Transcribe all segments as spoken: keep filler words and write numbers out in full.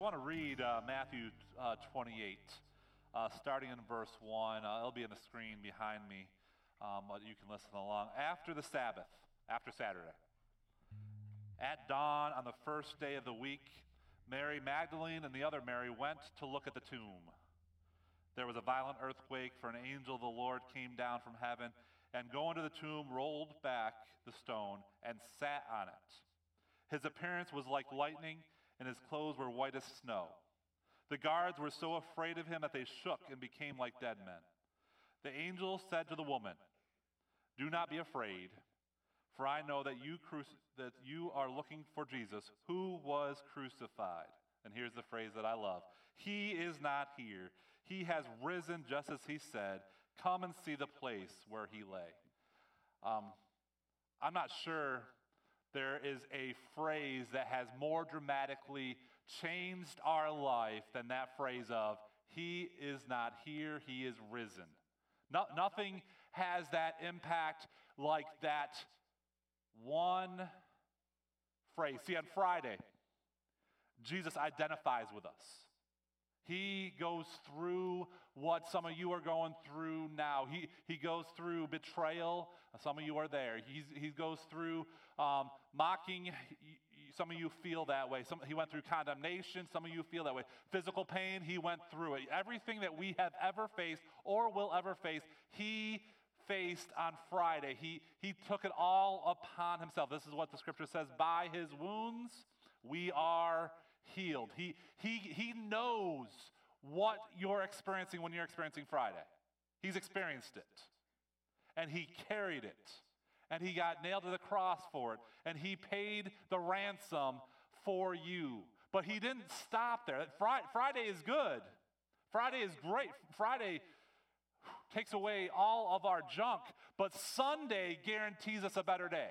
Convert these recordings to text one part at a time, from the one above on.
want to read uh, Matthew uh, twenty-eight, uh, starting in verse one. Uh, it'll be on the screen behind me, um, but you can listen along. After the Sabbath, after Saturday, at dawn on the first day of the week, Mary Magdalene and the other Mary went to look at the tomb. There was a violent earthquake, for an angel of the Lord came down from heaven and going to the tomb rolled back the stone and sat on it. His appearance was like lightning, and his clothes were white as snow. The guards were so afraid of him that they shook and became like dead men. The angel said to the woman, "Do not be afraid, for I know that you cruci- that you are looking for Jesus, who was crucified." And here's the phrase that I love. "He is not here. He has risen just as he said. Come and see the place where he lay." Um, I'm not sure there is a phrase that has more dramatically changed our life than that phrase of, "He is not here, he is risen." No, nothing has that impact like that one phrase. See, on Friday, Jesus identifies with us. He goes through what some of you are going through now. He, he goes through betrayal. Some of you are there. He's, he goes through um, mocking. Some of you feel that way. Some, he went through condemnation. Some of you feel that way. Physical pain, he went through it. Everything that we have ever faced or will ever face, he faced on Friday. He, he took it all upon himself. This is what the scripture says. By his wounds, we are healed. He, he, he knows what you're experiencing when you're experiencing Friday. He's experienced it. And he carried it. And he got nailed to the cross for it. And he paid the ransom for you. But he didn't stop there. Friday is good. Friday is great. Friday takes away all of our junk. But Sunday guarantees us a better day.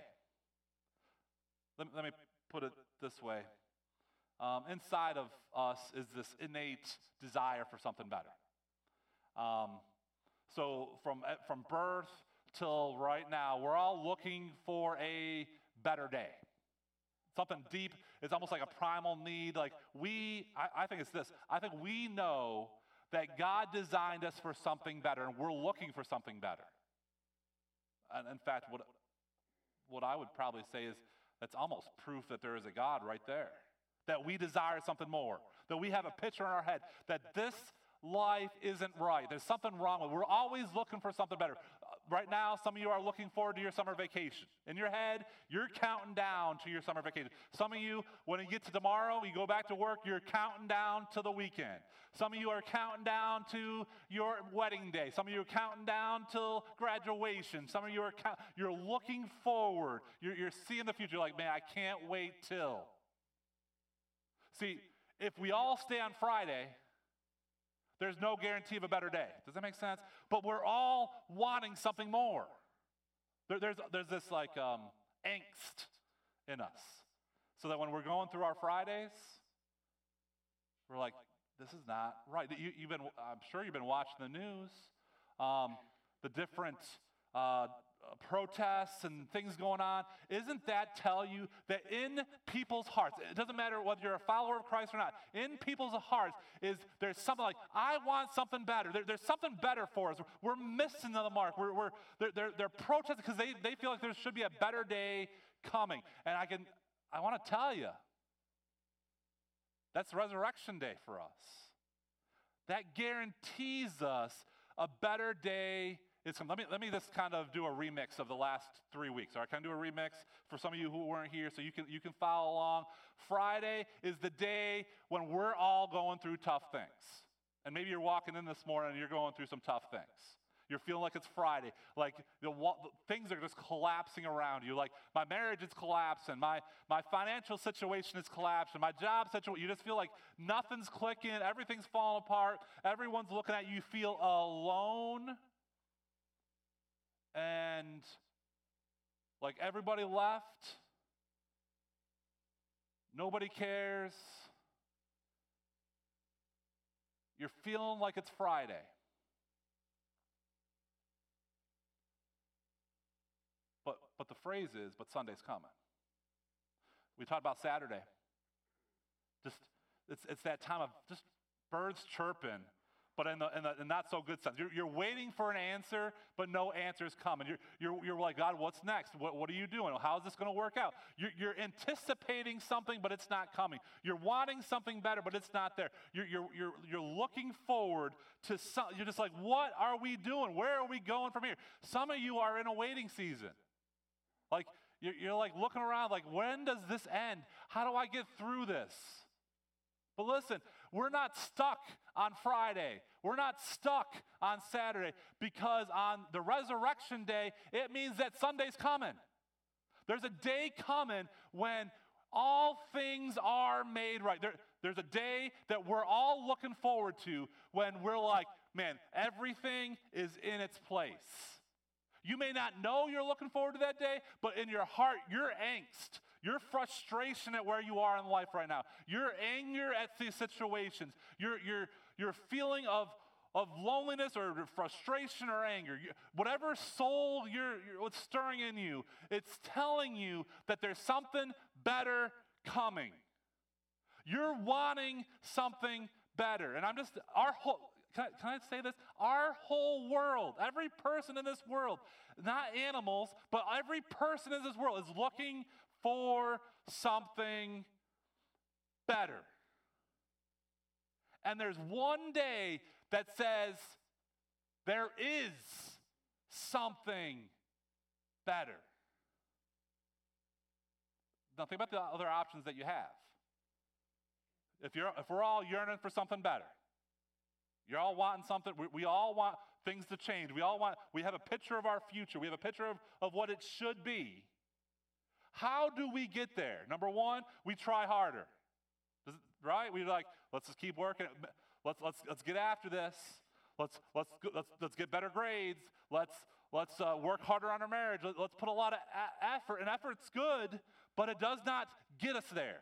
Let, let me put it this way. Um, inside of us is this innate desire for something better. Um, so from from birth till right now, we're all looking for a better day. Something deep. It's almost like a primal need. Like we, I, I think it's this. I think we know that God designed us for something better, and we're looking for something better. And in fact, what what I would probably say is that's almost proof that there is a God right there. That we desire something more. That we have a picture in our head that this life isn't right. There's something wrong with it. We're always looking for something better. Uh, right now, some of you are looking forward to your summer vacation. In your head, you're counting down to your summer vacation. Some of you, when you get to tomorrow, you go back to work, you're counting down to the weekend. Some of you are counting down to your wedding day. Some of you are counting down till graduation. Some of you are count- you're looking forward. You're, you're seeing the future. You're like, man, I can't wait till. See, if we all stay on Friday, there's no guarantee of a better day. Does that make sense? But we're all wanting something more. There, there's, there's this like um, angst in us. So that when we're going through our Fridays, we're like, this is not right. You, you've been, I'm sure you've been watching the news, um, the different uh, protests and things going on. Isn't that tell you that in people's hearts, it doesn't matter whether you're a follower of Christ or not, in people's hearts is there's something like, I want something better. There, there's something better for us. We're missing the mark. We're, we're, they're, they're, they're protesting because they, they feel like there should be a better day coming. And I can, I want to tell you, that's Resurrection Day for us. That guarantees us a better day. It's, let me let me just kind of do a remix of the last three weeks. All right, can I do a remix for some of you who weren't here so you can you can follow along? Friday is the day when we're all going through tough things. And maybe you're walking in this morning and you're going through some tough things. You're feeling like it's Friday, like the, things are just collapsing around you. Like my marriage is collapsing, my, my financial situation is collapsing, my job situation, you just feel like nothing's clicking, everything's falling apart, everyone's looking at you, you feel alone, and like everybody left, nobody cares, you're feeling like it's Friday. But, but the phrase is, but Sunday's coming. We talked about Saturday. Just It's, it's that time of just birds chirping, but in the, in the in not so good sense. You're, you're waiting for an answer, but no answer's coming. You're, you're, you're like, God, what's next? What, what are you doing? How's this going to work out? You're, you're anticipating something, but it's not coming. You're wanting something better, but it's not there. You're, you're, you're, you're looking forward to some, you're just like, what are we doing? Where are we going from here? Some of you are in a waiting season. Like, you're, you're like looking around like, when does this end? How do I get through this? But listen, we're not stuck on Friday. We're not stuck on Saturday, because on the resurrection day, it means that Sunday's coming. There's a day coming when all things are made right. There, there's a day that we're all looking forward to when we're like, man, everything is in its place. You may not know you're looking forward to that day, but in your heart, your angst, your frustration at where you are in life right now, your anger at these situations, your, your, your feeling of, of loneliness or frustration or anger, you, whatever soul you're, you're what's stirring in you, it's telling you that there's something better coming. You're wanting something better. And I'm just, our whole, can I, can I say this? Our whole world, every person in this world, not animals, but every person in this world is looking for something better. And there's one day that says there is something better. Now think about the other options that you have. If you're, if we're all yearning for something better, you're all wanting something, we, we all want things to change. We all want, we have a picture of our future. We have a picture of, of what it should be. How do we get there? Number one, we try harder. Does it, right? We're like, let's just keep working. Let's let's let's get after this. Let's let's let's let's get better grades. Let's let's uh, work harder on our marriage. Let, let's put a lot of a- effort. And effort's good, but it does not get us there.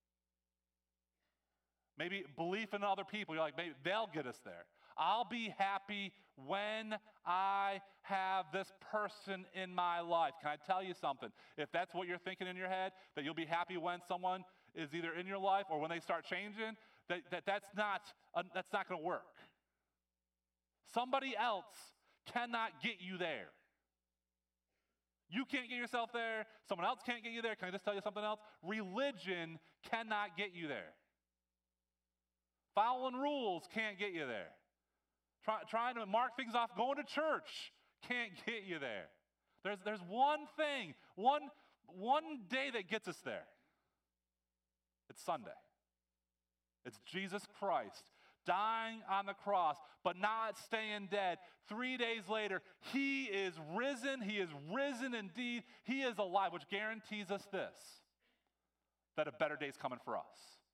Maybe belief in other people. You're like, maybe they'll get us there. I'll be happy when I have this person in my life. Can I tell you something? If that's what you're thinking in your head, that you'll be happy when someone is either in your life or when they start changing, that, that that's not, uh, that's not going to work. Somebody else cannot get you there. You can't get yourself there. Someone else can't get you there. Can I just tell you something else? Religion cannot get you there. Following rules can't get you there. Try, trying to mark things off, going to church can't get you there. There's, there's one thing, one, one day that gets us there. It's Sunday. It's Jesus Christ dying on the cross, but not staying dead. Three days later, he is risen. He is risen indeed. He is alive, which guarantees us this, that a better day is coming for us.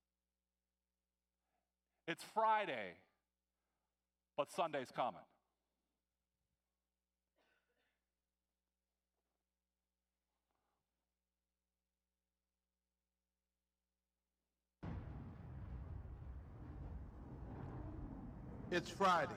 It's Friday, but Sunday's coming. It's Friday.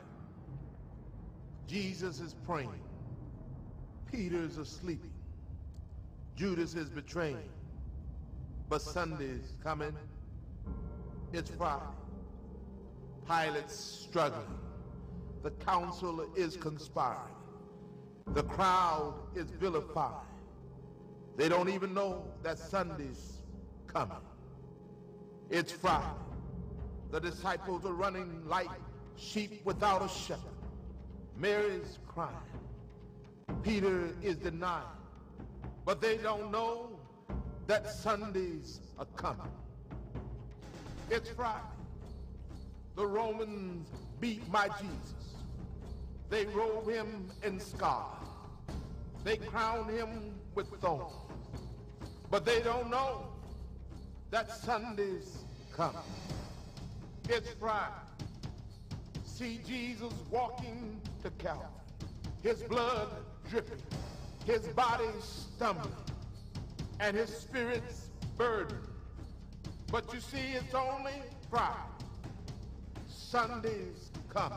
Jesus is praying. Peter's asleep. Judas is betraying. But Sunday's coming. It's Friday. Pilate's struggling. The council is conspiring. The crowd is vilifying. They don't even know that Sunday's coming. It's Friday. The disciples are running like sheep without a shepherd. Mary's crying. Peter is denying. But they don't know that Sundays are coming. It's Friday. The Romans beat my Jesus. They robe him in scarlet. They crown him with thorns. But they don't know that Sunday's coming. It's Friday. See Jesus walking to Calvary. His blood dripping. His body stumbling. And his spirit's burdened. But you see, it's only Friday. Sunday's coming.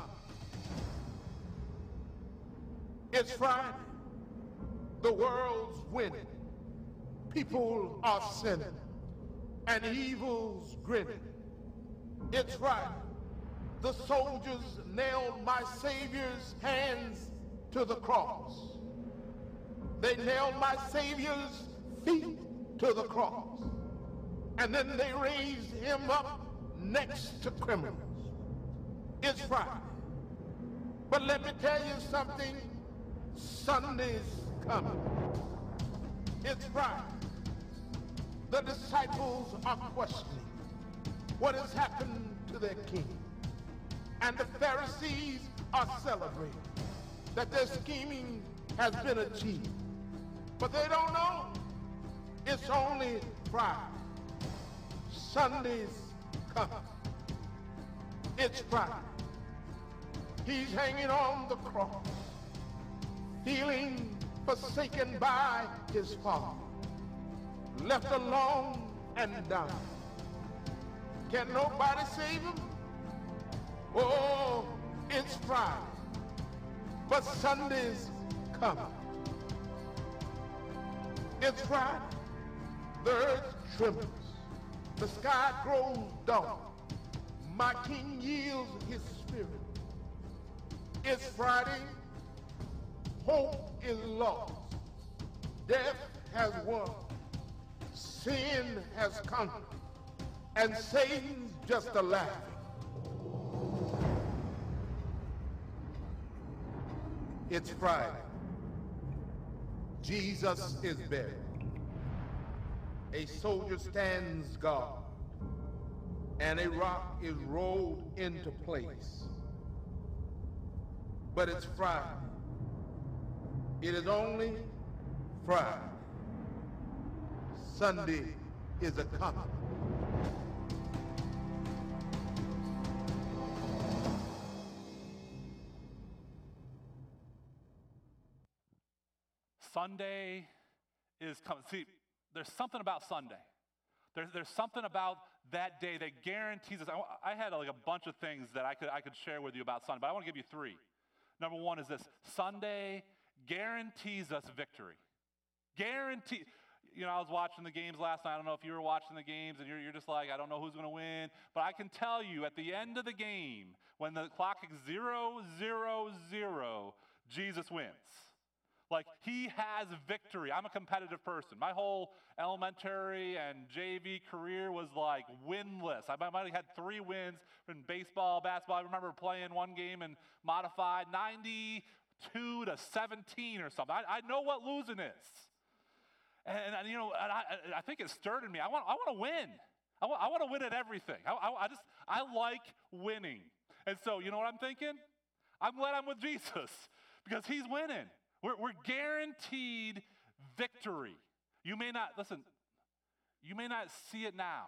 It's Friday. The world's winning. People are sinning. And evil's grinning. It's Friday. The soldiers nailed my Savior's hands to the cross. They nailed my Savior's feet to the cross. And then they raised him up next to criminals. It's Friday. But let me tell you something, Sunday's coming. It's Friday. The disciples are questioning what has happened to their king. And the Pharisees are celebrating that their scheming has been achieved. But they don't know it's only Friday. Sunday's coming. It's Friday. He's hanging on the cross, feeling forsaken by his Father, left alone and dying. Can nobody save him? Oh, it's Friday, but Sunday's coming. It's Friday. The earth trembles. The sky grows dark. My King yields his spirit. It's Friday. Hope is lost. Death has won. Sin has conquered. And Satan's just a laughing. It's Friday. Jesus is buried. A soldier stands guard, and a rock is rolled into place. But it's Friday. It is only Friday. Sunday is a coming. Sunday is coming. See, there's something about Sunday. There's, there's something about that day that guarantees us. I, I had like a bunch of things that I could, I could share with you about Sunday, but I want to give you three. Number one is this: Sunday guarantees us victory. Guarantee. You know, I was watching the games last night. I don't know if you were watching the games and you're, you're just like, I don't know who's going to win. But I can tell you at the end of the game, when the clock is zero, zero, zero, Jesus wins. Like, he has victory. I'm a competitive person. My whole elementary and J V career was like winless. I might have had three wins in baseball, basketball. I remember playing one game and modified ninety-two to seventeen or something. I, I know what losing is. And, and you know, and I, I think it stirred in me. I want, I want to win. I want, I want to win at everything. I, I, I just, I like winning. And so, you know what I'm thinking? I'm glad I'm with Jesus because he's winning. We're, we're guaranteed victory. You may not, listen, you may not see it now.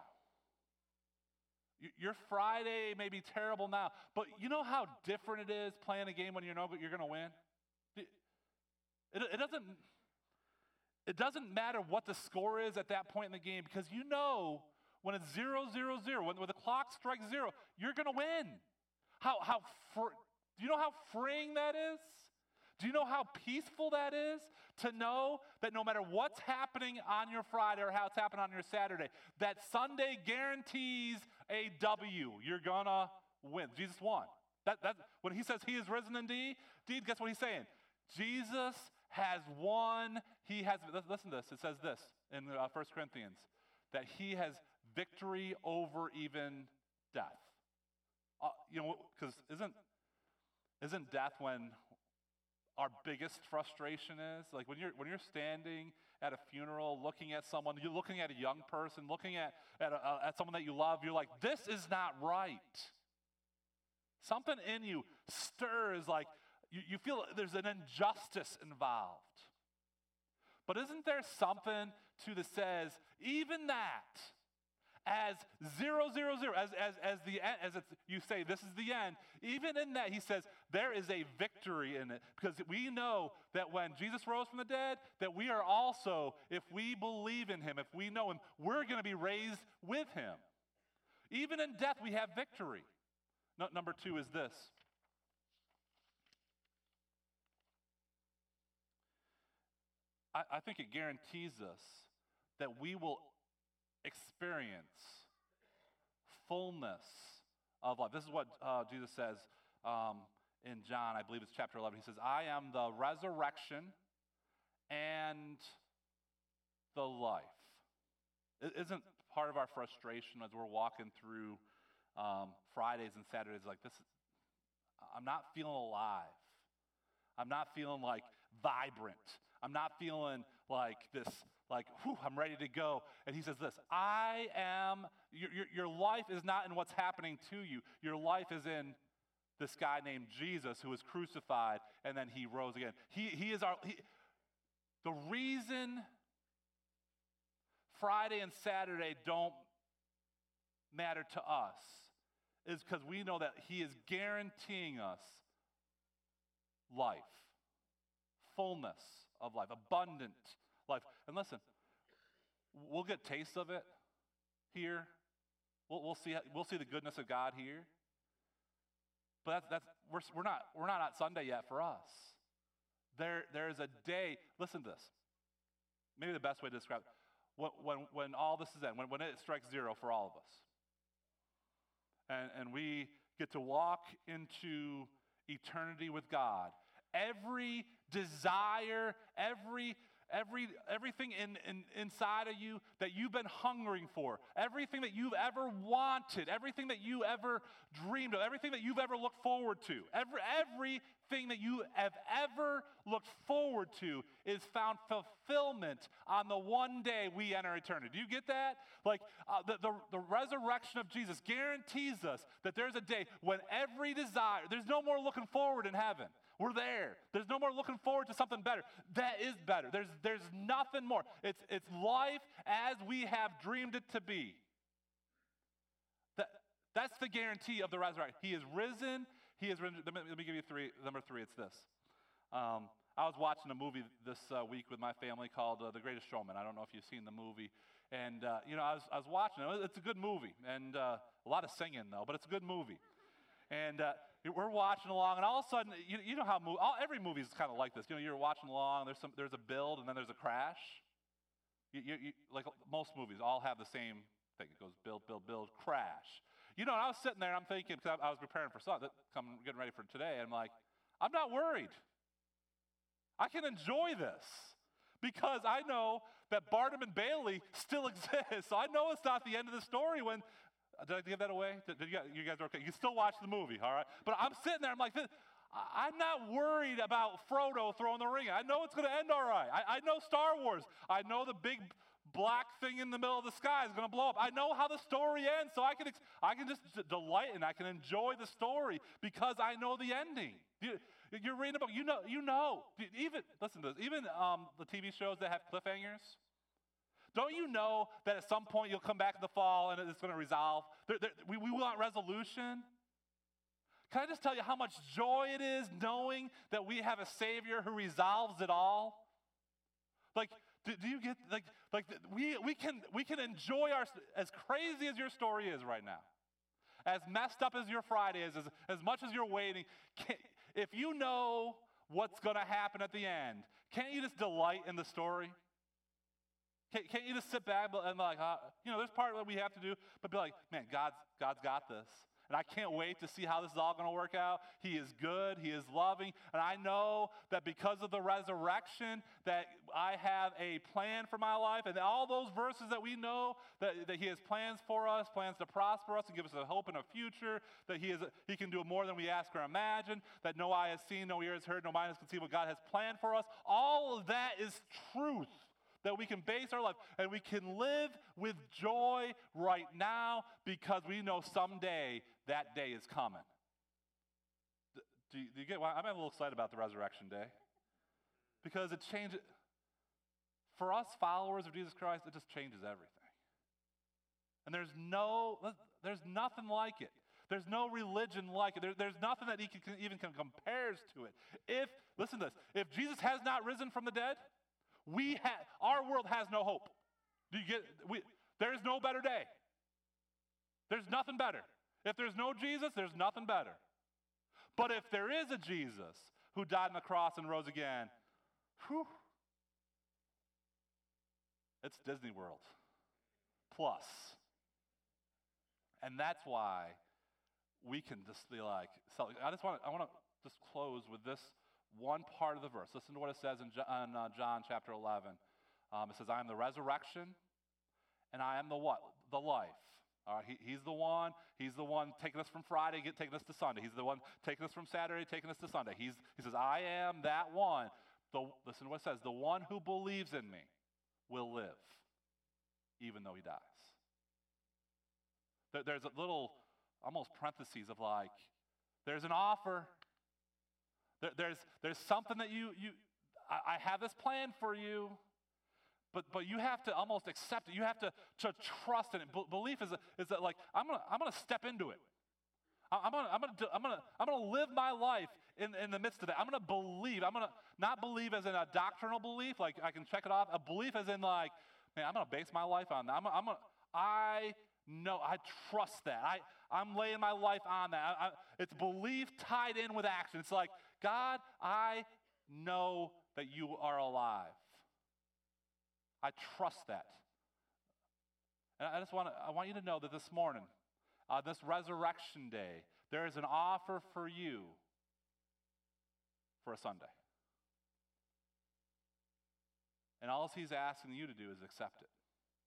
Your Friday may be terrible now, but you know how different it is playing a game when you know you're going to win? It, it, it doesn't... It doesn't matter what the score is at that point in the game because you know when it's zero, zero, zero, when, when the clock strikes zero, you're going to win. How, how fr- do you know how freeing that is? Do you know how peaceful that is to know that no matter what's happening on your Friday or how it's happening on your Saturday, that Sunday guarantees a W. You're going to win. Jesus won. That, that, when he says he is risen indeed, indeed, guess what he's saying? Jesus has won. He has, listen to this, it says this in uh, First Corinthians, that he has victory over even death. Uh, you know, because isn't, isn't death when our biggest frustration is? Like when you're, when you're standing at a funeral, looking at someone, you're looking at a young person, looking at, at, a, at someone that you love, you're like, this is not right. Something in you stirs like, You, you feel there's an injustice involved. But isn't there something to that says, even that, as zero, zero, zero, as, as, as, the, as it's, you say this is the end, even in that he says there is a victory in it. Because we know that when Jesus rose from the dead, that we are also, if we believe in him, if we know him, we're going to be raised with him. Even in death, we have victory. No, number two is this. I think it guarantees us that we will experience fullness of life. This is what uh, Jesus says um, in John, I believe it's chapter eleven. He says, I am the resurrection and the life. It isn't part of our frustration as we're walking through um, Fridays and Saturdays like this. I'm not feeling alive. I'm not feeling like vibrant. I'm not feeling like this, like, whew, I'm ready to go. And he says this, I am, your, your, your life is not in what's happening to you. Your life is in this guy named Jesus who was crucified and then he rose again. He, he is our, he, the reason Friday and Saturday don't matter to us is because we know that he is guaranteeing us life, fullness of life, abundant life. And listen, we'll get tastes of it here. We'll, we'll see. We'll see the goodness of God here. But that's that's we're we're not we're not at Sunday yet for us. There there is a day. Listen to this. Maybe the best way to describe it. When when, when all this is in, when when it strikes zero for all of us, and and we get to walk into eternity with God. Every desire, every every everything in, in inside of you that you've been hungering for, everything that you've ever wanted, everything that you ever dreamed of, everything that you've ever looked forward to, every everything that you have ever looked forward to is found fulfillment on the one day we enter eternity. Do you get that? Like uh, the, the the resurrection of Jesus guarantees us that there's a day when every desire, there's no more looking forward in heaven. We're there. There's no more looking forward to something better. That is better. There's, there's nothing more. It's, it's life as we have dreamed it to be. That, that's the guarantee of the resurrection. He is risen. He is risen. Let me, let me give you three. Number three, it's this. Um, I was watching a movie this uh, week with my family called uh, The Greatest Showman. I don't know if you've seen the movie. And, uh, you know, I was, I was watching it. It's a good movie. And uh, a lot of singing, though, but it's a good movie. And uh, we're watching along, and all of a sudden, you, you know how movie, all, every movie is kind of like this. You know, you're watching along, there's some, there's a build, and then there's a crash. You, you, you, like most movies, all have the same thing. It goes build, build, build, crash. You know, and I was sitting there, and I'm thinking, because I, I was preparing for something, I'm getting ready for today, and I'm like, I'm not worried. I can enjoy this because I know that Barnum and Bailey still exists. So I know it's not the end of the story when. Did I give that away? Did, did you, guys, you guys are okay? You can still watch the movie, all right? But I'm sitting there, I'm like, this, I'm not worried about Frodo throwing the ring. I know it's going to end all right. I, I know Star Wars. I know the big black thing in the middle of the sky is going to blow up. I know how the story ends, so I can, I can just delight and I can enjoy the story because I know the ending. You, you're reading about, you know, you know. Even, listen to this, even um, the T V shows that have cliffhangers, don't you know that at some point you'll come back in the fall and it's going to resolve? There, there, we, we want resolution. Can I just tell you how much joy it is knowing that we have a Savior who resolves it all? Like, do, do you get, like, like we, we, can, we can enjoy our, as crazy as your story is right now, as messed up as your Friday is, as, as much as you're waiting, can, if you know what's going to happen at the end, can't you just delight in the story? Can't, can't you just sit back and like, uh, you know, there's part that we have to do, but be like, man, God's, God's got this. And I can't wait to see how this is all going to work out. He is good. He is loving. And I know that because of the resurrection that I have a plan for my life. And all those verses that we know that, that he has plans for us, plans to prosper us and give us a hope and a future, that he, is, he can do more than we ask or imagine, that no eye has seen, no ear has heard, no mind has conceived what God has planned for us. All of that is truth that we can base our life, and we can live with joy right now because we know someday that day is coming. Do you, do you get why? I'm a little excited about the resurrection day because it changes, for us followers of Jesus Christ, it just changes everything. And there's no, there's nothing like it. There's no religion like it. There, there's nothing that he can, even can compares to it. If, listen to this, if Jesus has not risen from the dead, We have, our world has no hope. Do you get, we, there is no better day. There's nothing better. If there's no Jesus, there's nothing better. But if there is a Jesus who died on the cross and rose again, whew, it's Disney World plus. And that's why we can just be like, so I just want to, I want to just close with this one part of the verse. Listen to what it says in John, uh, John chapter eleven. Um, it says, I am the resurrection, and I am the what? The life. All right, he, he's the one. He's the one taking us from Friday, get, taking us to Sunday. He's the one taking us from Saturday, taking us to Sunday. He's, he says, I am that one. The, listen to what it says. The one who believes in me will live, even though he dies. There, there's a little, almost parentheses of like, there's an offer. There, there's, there's something that you, you I, I have this plan for you. But, but you have to almost accept it. You have to, to trust in it. Be- belief is, a, is that like, I'm going to I'm gonna step into it. I- I'm going I'm gonna I'm gonna, I'm gonna live my life in, in the midst of that. I'm going to believe. I'm going to not believe as in a doctrinal belief, like I can check it off. A belief as in like, man, I'm going to base my life on that. I'm, I'm gonna, I know, I trust that. I, I'm laying my life on that. I, I, it's belief tied in with action. It's like, God, I know that you are alive. I trust that. And I just want to, I want you to know that this morning, uh, this resurrection day, there is an offer for you for a Sunday. And all he's asking you to do is accept it.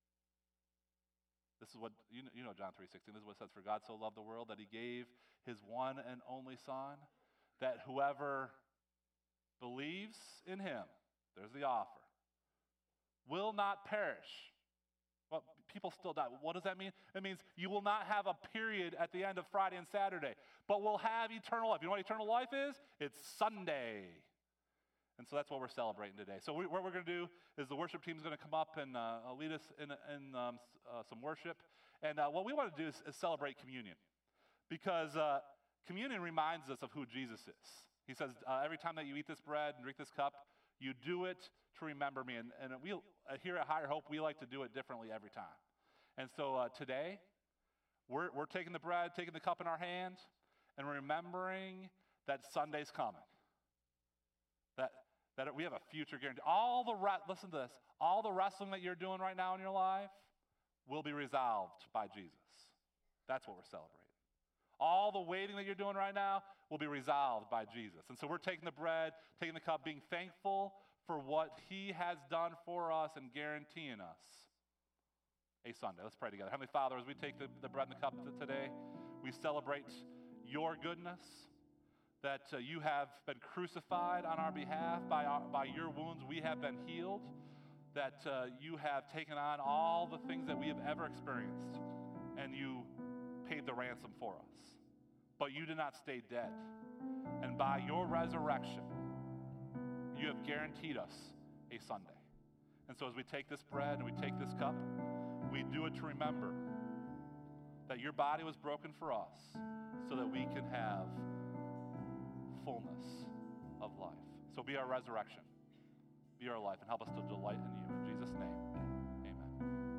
This is what, you know, you know John three sixteen, this is what it says, for God so loved the world that he gave his one and only Son, that whoever believes in him, there's the offer, will not perish. Well, people still die. What does that mean? It means you will not have a period at the end of Friday and Saturday, but will have eternal life. You know what eternal life is? It's Sunday. And so that's what we're celebrating today. So we, what we're going to do is the worship team is going to come up and uh, lead us in, in um, uh, some worship. And uh, what we want to do is, is celebrate communion, because uh, communion reminds us of who Jesus is. He says, uh, every time that you eat this bread and drink this cup, you do it to remember me. And, and we, uh, here at Higher Hope, we like to do it differently every time. And so uh, today, we're, we're taking the bread, taking the cup in our hand, and remembering that Sunday's coming. That, that we have a future guarantee. All the, re- listen to this, all the wrestling that you're doing right now in your life will be resolved by Jesus. That's what we're celebrating. All the waiting that you're doing right now will be resolved by Jesus. And so we're taking the bread, taking the cup, being thankful for what he has done for us and guaranteeing us a Sunday. Let's pray together. Heavenly Father, as we take the, the bread and the cup today, we celebrate your goodness, that uh, you have been crucified on our behalf. By, our, by your wounds we have been healed, that uh, you have taken on all the things that we have ever experienced, and you paid the ransom for us. But you did not stay dead. And by your resurrection, you have guaranteed us a Sunday. And so as we take this bread and we take this cup, we do it to remember that your body was broken for us so that we can have fullness of life. So be our resurrection, be our life, and help us to delight in you. In Jesus' name.